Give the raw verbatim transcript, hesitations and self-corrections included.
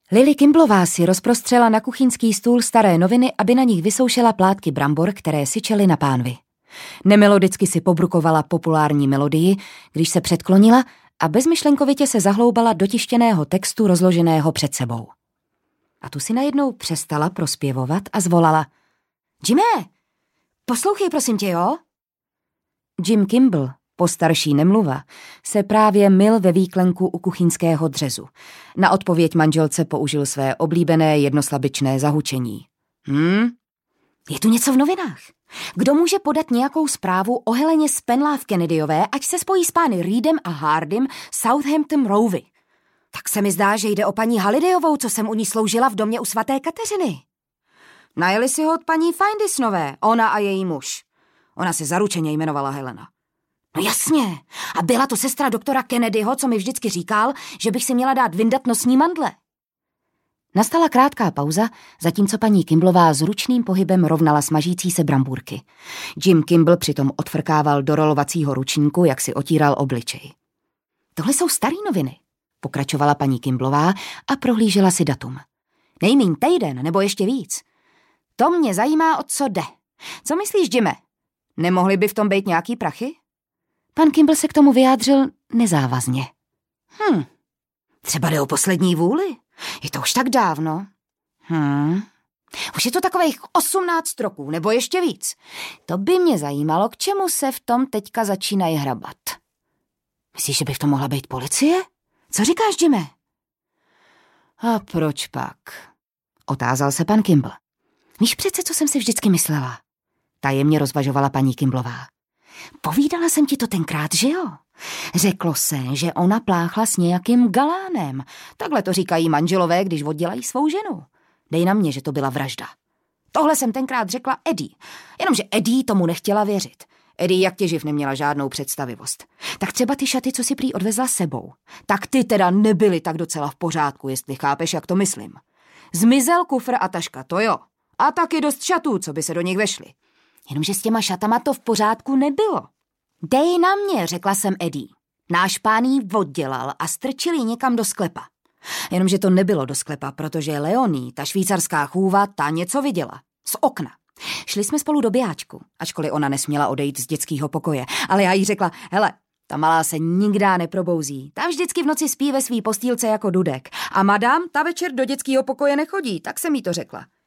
Lily Kimblová si rozprostřela na kuchyňský stůl staré noviny, aby na nich vysoušela plátky brambor, které syčely na pánvi. Nemelodicky si pobrukovala populární melodii, když se předklonila a bezmyšlenkovitě se zahloubala do tištěného textu rozloženého před sebou. A tu si najednou přestala prospěvovat a zvolala: Jimé, poslouchej prosím tě, jo? Jim Kimball, postarší nemluva, se právě myl ve výklenku u kuchyňského dřezu. Na odpověď manželce použil své oblíbené jednoslabičné zahučení. Hm? Je tu něco v novinách. Kdo může podat nějakou zprávu o Heleně Spenlav Kennedyové, ať se spojí s pány Reedem a Hardym Southampton Rovy? Tak se mi zdá, že jde o paní Hallidayovou, co jsem u ní sloužila v domě u svaté Kateřiny. Najeli si ho od paní Findisnové, ona a její muž. Ona se zaručeně jmenovala Helena. No jasně, a byla to sestra doktora Kennedyho, co mi vždycky říkal, že bych si měla dát vyndat nosní mandle. Nastala krátká pauza, zatímco paní Kimblová s ručným pohybem rovnala smažící se brambůrky. Jim Kimball přitom odfrkával do rolovacího ručníku, jak si otíral obličej. Tohle jsou starý noviny, pokračovala paní Kimblová a prohlížela si datum. Nejmíň týden, nebo ještě víc. To mě zajímá, o co jde. Co myslíš, Jime? Nemohly by v tom být nějaký prachy? Pan Kimball se k tomu vyjádřil nezávazně. Hm, třeba jde o poslední vůli. Je to už tak dávno. Hm, už je to takových osmnáct roků, nebo ještě víc. To by mě zajímalo, k čemu se v tom teďka začínají hrabat. Myslíš, že by v tom mohla být policie? Co říkáš, Jime? A proč pak? Otázal se pan Kimball. Víš přece, co jsem si vždycky myslela? Tajemně rozvažovala paní Kimblová. Povídala jsem ti to tenkrát, že jo? Řeklo se, že ona pláchla s nějakým galánem. Takhle to říkají manželové, když oddělají svou ženu. Dej na mě, že to byla vražda. Tohle jsem tenkrát řekla Eddie, jenomže Eddie tomu nechtěla věřit. Eddie jak těživ neměla žádnou představivost. Tak třeba ty šaty, co si prý odvezla sebou, tak ty teda nebyly tak docela v pořádku, jestli chápeš, jak to myslím. Zmizel kufr a taška, to jo. A taky dost šatů, co by se do nich vešly. Jenomže s těma šatama to v pořádku nebylo. Dej na mě, řekla jsem Eddie. Náš pán jí oddělal a strčil ji někam do sklepa. Jenomže to nebylo do sklepa, protože Leonie, ta švýcarská chůva, ta něco viděla. Z okna. Šli jsme spolu do bijáčku, ačkoliv ona nesměla odejít z dětského pokoje. Ale já jí řekla, hele, ta malá se nikdy neprobouzí. Ta vždycky v noci spí ve svý postýlce jako dudek. A madam, ta večer do dětského pokoje nechodí, tak jsem jí to řekla.